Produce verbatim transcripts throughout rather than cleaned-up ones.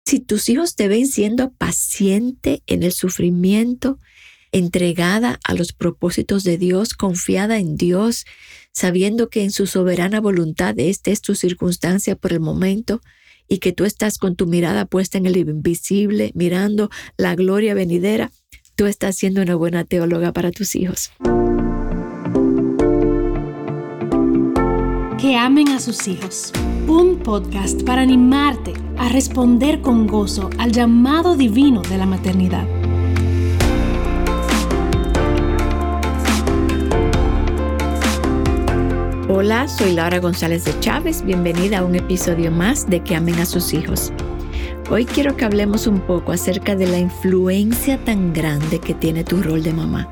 Si tus hijos te ven siendo paciente en el sufrimiento, entregada a los propósitos de Dios, confiada en Dios, sabiendo que en su soberana voluntad esta es tu circunstancia por el momento y que tú estás con tu mirada puesta en el invisible, mirando la gloria venidera, tú estás siendo una buena teóloga para tus hijos. Que amen a sus hijos. Un podcast para animarte a responder con gozo al llamado divino de la maternidad. Hola, soy Laura González de Chávez. Bienvenida a un episodio más de Que amen a sus hijos. Hoy quiero que hablemos un poco acerca de la influencia tan grande que tiene tu rol de mamá.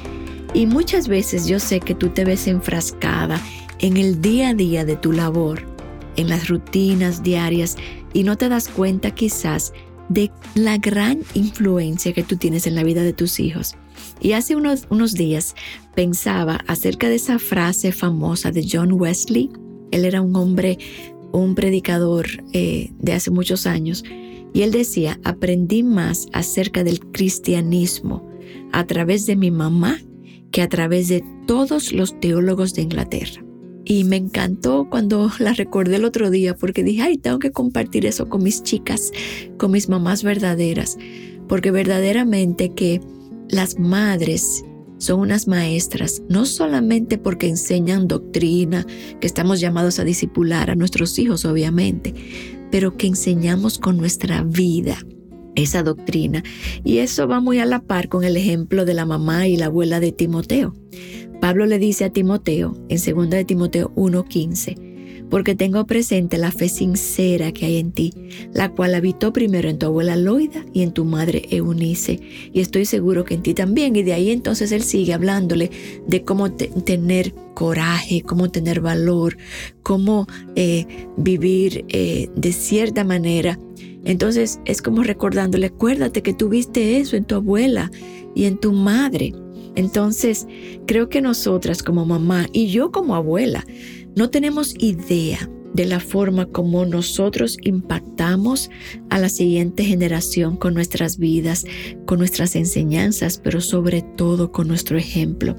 Y muchas veces yo sé que tú te ves enfrascada en el día a día de tu labor, en las rutinas diarias, y no te das cuenta quizás de la gran influencia que tú tienes en la vida de tus hijos. Y hace unos, unos días pensaba acerca de esa frase famosa de John Wesley. Él era un hombre, un predicador eh, de hace muchos años, y él decía: aprendí más acerca del cristianismo a través de mi mamá que a través de todos los teólogos de Inglaterra. Y me encantó cuando la recordé el otro día, porque dije, ay, tengo que compartir eso con mis chicas, con mis mamás verdaderas, porque verdaderamente que las madres son unas maestras, no solamente porque enseñan doctrina, que estamos llamados a discipular a nuestros hijos, obviamente, pero que enseñamos con nuestra vida esa doctrina. Y eso va muy a la par con el ejemplo de la mamá y la abuela de Timoteo. Pablo le dice a Timoteo, en segunda de Timoteo uno quince, porque tengo presente la fe sincera que hay en ti, la cual habitó primero en tu abuela Loida y en tu madre Eunice, y estoy seguro que en ti también. Y de ahí entonces él sigue hablándole de cómo te- tener coraje, cómo tener valor, cómo eh, vivir eh, de cierta manera. Entonces es como recordándole, acuérdate que tuviste eso en tu abuela y en tu madre. Entonces, creo que nosotras como mamá y yo como abuela no tenemos idea de la forma como nosotros impactamos a la siguiente generación con nuestras vidas, con nuestras enseñanzas, pero sobre todo con nuestro ejemplo.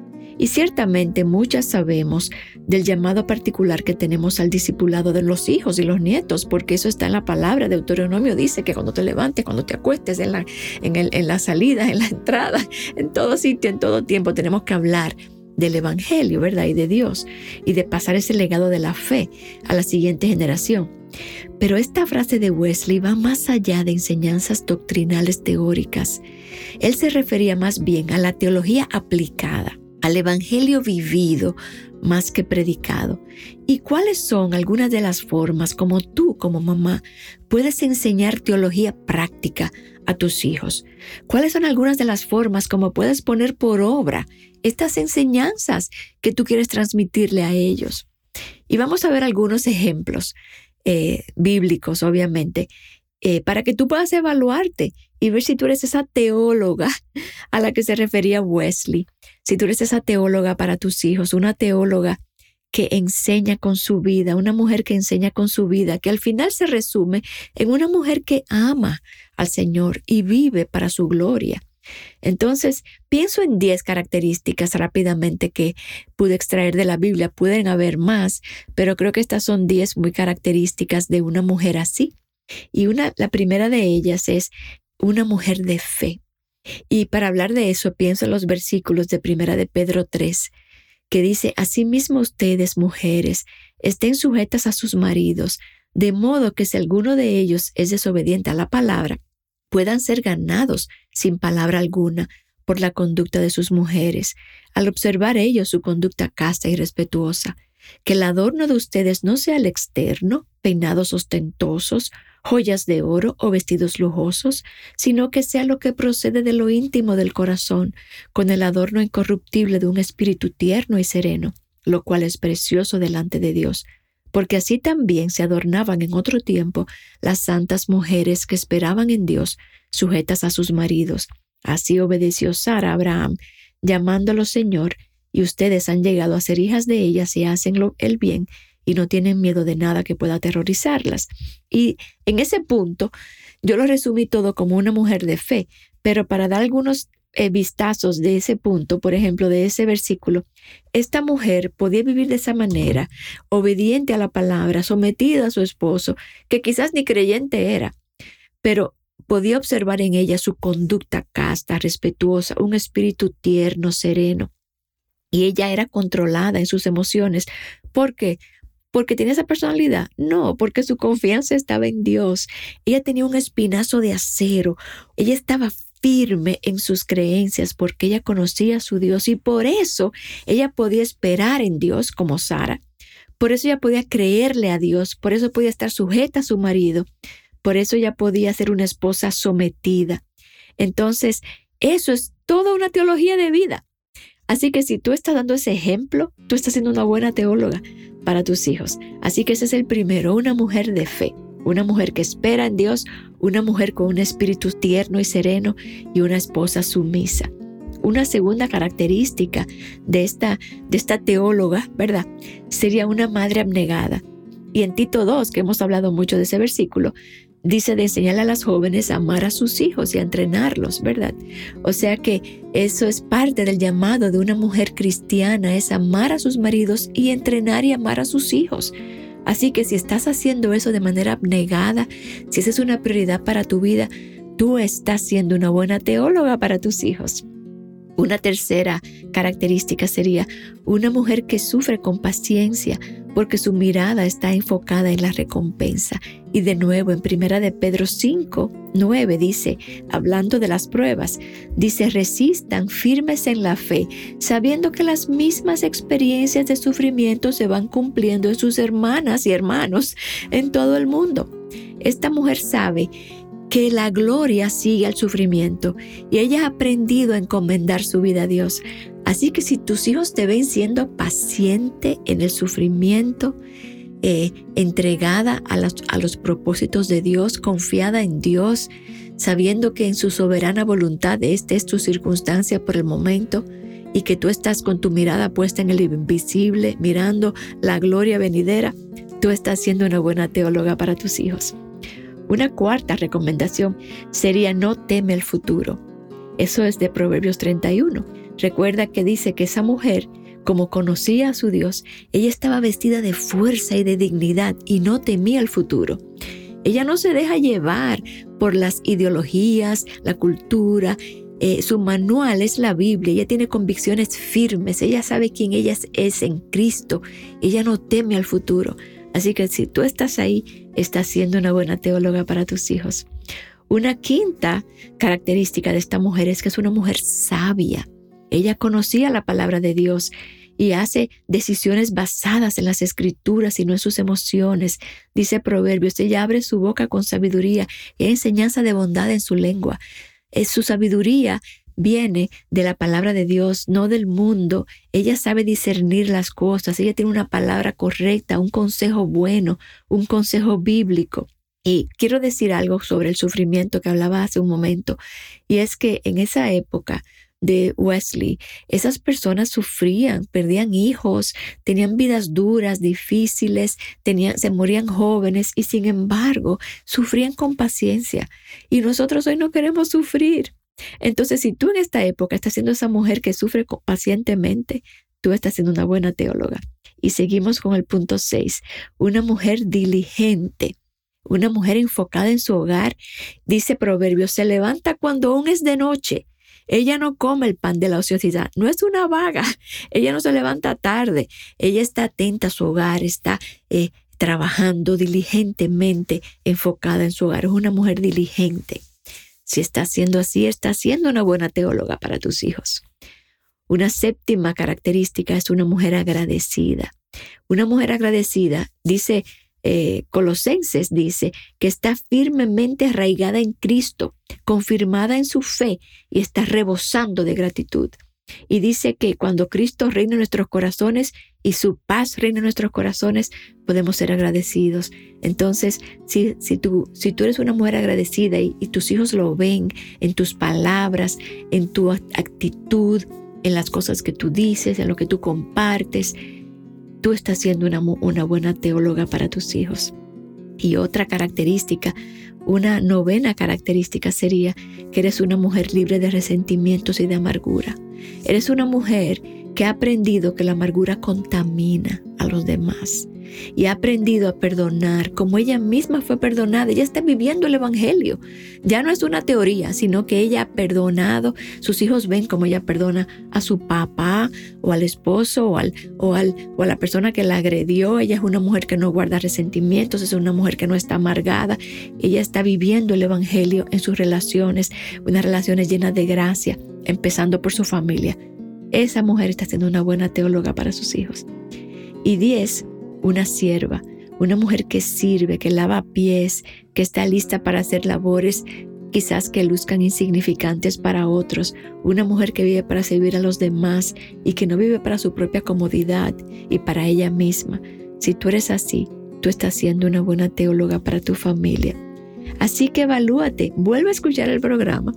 Y ciertamente muchas sabemos del llamado particular que tenemos al discipulado de los hijos y los nietos, porque eso está en la palabra. Deuteronomio dice que cuando te levantes, cuando te acuestes, en la, en el, en la salida, en la entrada, en todo sitio, en todo tiempo, tenemos que hablar del evangelio, ¿verdad? Y de Dios, y de pasar ese legado de la fe a la siguiente generación. Pero esta frase de Wesley va más allá de enseñanzas doctrinales teóricas. Él se refería más bien a la teología aplicada, al evangelio vivido más que predicado. ¿Y cuáles son algunas de las formas como tú, como mamá, puedes enseñar teología práctica a tus hijos? ¿Cuáles son algunas de las formas como puedes poner por obra estas enseñanzas que tú quieres transmitirle a ellos? Y vamos a ver algunos ejemplos eh, bíblicos, obviamente, eh, para que tú puedas evaluarte y ver si tú eres esa teóloga a la que se refería Wesley. Si tú eres esa teóloga para tus hijos, una teóloga que enseña con su vida, una mujer que enseña con su vida, que al final se resume en una mujer que ama al Señor y vive para su gloria. Entonces, pienso en diez características rápidamente que pude extraer de la Biblia. Pueden haber más, pero creo que estas son diez muy características de una mujer así. Y una, la primera de ellas es una mujer de fe. Y para hablar de eso, pienso en los versículos de Primera de Pedro tres, que dice: asimismo ustedes, mujeres, estén sujetas a sus maridos, de modo que si alguno de ellos es desobediente a la palabra, puedan ser ganados sin palabra alguna por la conducta de sus mujeres, al observar ellos su conducta casta y respetuosa. Que el adorno de ustedes no sea el externo, peinados ostentosos, joyas de oro o vestidos lujosos, sino que sea lo que procede de lo íntimo del corazón, con el adorno incorruptible de un espíritu tierno y sereno, lo cual es precioso delante de Dios. Porque así también se adornaban en otro tiempo las santas mujeres que esperaban en Dios, sujetas a sus maridos. Así obedeció Sara a Abraham, llamándolo Señor, y ustedes han llegado a ser hijas de ellas y hacen lo, el bien y no tienen miedo de nada que pueda aterrorizarlas. Y en ese punto, yo lo resumí todo como una mujer de fe, pero para dar algunos eh, vistazos de ese punto, por ejemplo, de ese versículo, esta mujer podía vivir de esa manera, obediente a la palabra, sometida a su esposo, que quizás ni creyente era, pero podía observar en ella su conducta casta, respetuosa, un espíritu tierno, sereno. Y ella era controlada en sus emociones. ¿Por qué? ¿Porque tenía esa personalidad? No, porque su confianza estaba en Dios. Ella tenía un espinazo de acero. Ella estaba firme en sus creencias porque ella conocía a su Dios y por eso ella podía esperar en Dios como Sara. Por eso ella podía creerle a Dios, por eso podía estar sujeta a su marido, por eso ella podía ser una esposa sometida. Entonces, eso es toda una teología de vida. Así que si tú estás dando ese ejemplo, tú estás siendo una buena teóloga para tus hijos. Así que ese es el primero, una mujer de fe, una mujer que espera en Dios, una mujer con un espíritu tierno y sereno y una esposa sumisa. Una segunda característica de esta, de esta teóloga, ¿verdad? Sería una madre abnegada. Y en Tito dos, que hemos hablado mucho de ese versículo, dice de enseñarle a las jóvenes a amar a sus hijos y a entrenarlos, ¿verdad? O sea que eso es parte del llamado de una mujer cristiana, es amar a sus maridos y entrenar y amar a sus hijos. Así que si estás haciendo eso de manera abnegada, si esa es una prioridad para tu vida, tú estás siendo una buena teóloga para tus hijos. Una tercera característica sería una mujer que sufre con paciencia porque su mirada está enfocada en la recompensa. Y de nuevo en Primera de Pedro cinco, nueve dice, hablando de las pruebas, dice, resistan firmes en la fe, sabiendo que las mismas experiencias de sufrimiento se van cumpliendo en sus hermanas y hermanos en todo el mundo. Esta mujer sabe que la gloria sigue al sufrimiento y ella ha aprendido a encomendar su vida a Dios. Así que si tus hijos te ven siendo paciente en el sufrimiento, eh, entregada a, las, a los propósitos de Dios, confiada en Dios, sabiendo que en su soberana voluntad esta es tu circunstancia por el momento y que tú estás con tu mirada puesta en el invisible, mirando la gloria venidera, tú estás siendo una buena teóloga para tus hijos. Una cuarta recomendación sería no teme el futuro. Eso es de Proverbios treinta y uno. Recuerda que dice que esa mujer, como conocía a su Dios, ella estaba vestida de fuerza y de dignidad y no temía el futuro. Ella no se deja llevar por las ideologías, la cultura. Eh, su manual es la Biblia. Ella tiene convicciones firmes. Ella sabe quién ella es, es en Cristo. Ella no teme al futuro. Así que si tú estás ahí, estás siendo una buena teóloga para tus hijos. Una quinta característica de esta mujer es que es una mujer sabia. Ella conocía la palabra de Dios y hace decisiones basadas en las escrituras y no en sus emociones. Dice Proverbios, ella abre su boca con sabiduría y hay enseñanza de bondad en su lengua. Es su sabiduría viene de la palabra de Dios, no del mundo. Ella sabe discernir las cosas. Ella tiene una palabra correcta, un consejo bueno, un consejo bíblico. Y quiero decir algo sobre el sufrimiento que hablaba hace un momento. Y es que en esa época de Wesley, esas personas sufrían, perdían hijos, tenían vidas duras, difíciles, tenían, se morían jóvenes y sin embargo sufrían con paciencia. Y nosotros hoy no queremos sufrir. Entonces, si tú en esta época estás siendo esa mujer que sufre pacientemente, tú estás siendo una buena teóloga. Y seguimos con el punto seis, una mujer diligente, una mujer enfocada en su hogar. Dice Proverbios, se levanta cuando aún es de noche. Ella no come el pan de la ociosidad, no es una vaga, ella no se levanta tarde, ella está atenta a su hogar, está eh, trabajando diligentemente, enfocada en su hogar, es una mujer diligente. Si está haciendo así, está siendo una buena teóloga para tus hijos. Una séptima característica es una mujer agradecida. Una mujer agradecida, dice eh, Colosenses, dice que está firmemente arraigada en Cristo, confirmada en su fe y está rebosando de gratitud. Y dice que cuando Cristo reina en nuestros corazones y su paz reina en nuestros corazones, podemos ser agradecidos. Entonces, si, si, tú, si tú eres una mujer agradecida y, y tus hijos lo ven en tus palabras, en tu actitud, en las cosas que tú dices, en lo que tú compartes, tú estás siendo una, una buena teóloga para tus hijos. Y otra característica, una novena característica sería que eres una mujer libre de resentimientos y de amargura. Eres una mujer que ha aprendido que la amargura contamina a los demás y ha aprendido a perdonar como ella misma fue perdonada. Ella está viviendo el evangelio. Ya no es una teoría, sino que ella ha perdonado. Sus hijos ven cómo ella perdona a su papá o al esposo o, al, o, al, o a la persona que la agredió. Ella es una mujer que no guarda resentimientos, es una mujer que no está amargada. Ella está viviendo el evangelio en sus relaciones, unas relaciones llenas de gracia, empezando por su familia. Esa mujer está siendo una buena teóloga para sus hijos. Y diez, una sierva, una mujer que sirve, que lava pies, que está lista para hacer labores quizás que luzcan insignificantes para otros, una mujer que vive para servir a los demás y que no vive para su propia comodidad y para ella misma. Si tú eres así, tú estás siendo una buena teóloga para tu familia. Así que evalúate, vuelve a escuchar el programa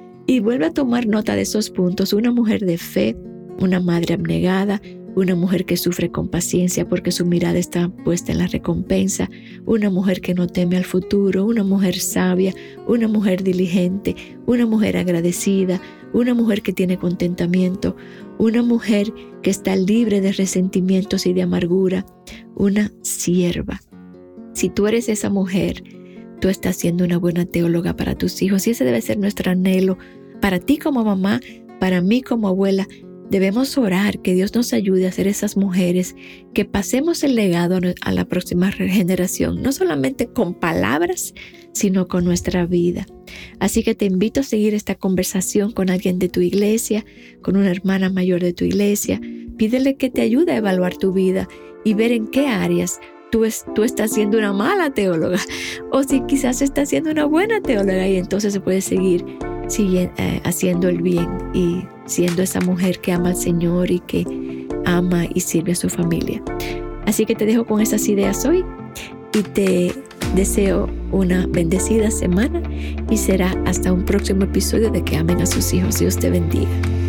y vuelve a tomar nota de esos puntos. Una mujer de fe, una madre abnegada, una mujer que sufre con paciencia porque su mirada está puesta en la recompensa, una mujer que no teme al futuro, una mujer sabia, una mujer diligente, una mujer agradecida, una mujer que tiene contentamiento, una mujer que está libre de resentimientos y de amargura, una sierva. Si tú eres esa mujer, tú estás siendo una buena teóloga para tus hijos y ese debe ser nuestro anhelo para ti como mamá, para mí como abuela. Debemos orar que Dios nos ayude a ser esas mujeres que pasemos el legado a la próxima generación, no solamente con palabras, sino con nuestra vida. Así que te invito a seguir esta conversación con alguien de tu iglesia, con una hermana mayor de tu iglesia. Pídele que te ayude a evaluar tu vida y ver en qué áreas tú, es, tú estás siendo una mala teóloga o si quizás estás siendo una buena teóloga y entonces se puede seguir sigue, eh, haciendo el bien y siendo esa mujer que ama al Señor y que ama y sirve a su familia. Así que te dejo con esas ideas hoy y te deseo una bendecida semana y será hasta un próximo episodio de Que Amen a Sus Hijos. Dios te bendiga.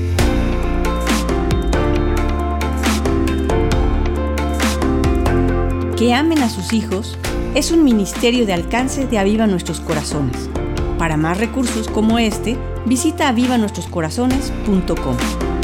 Que Amen a Sus Hijos es un ministerio de alcance de Aviva Nuestros Corazones. Para más recursos como este, visita aviva nuestros corazones punto com.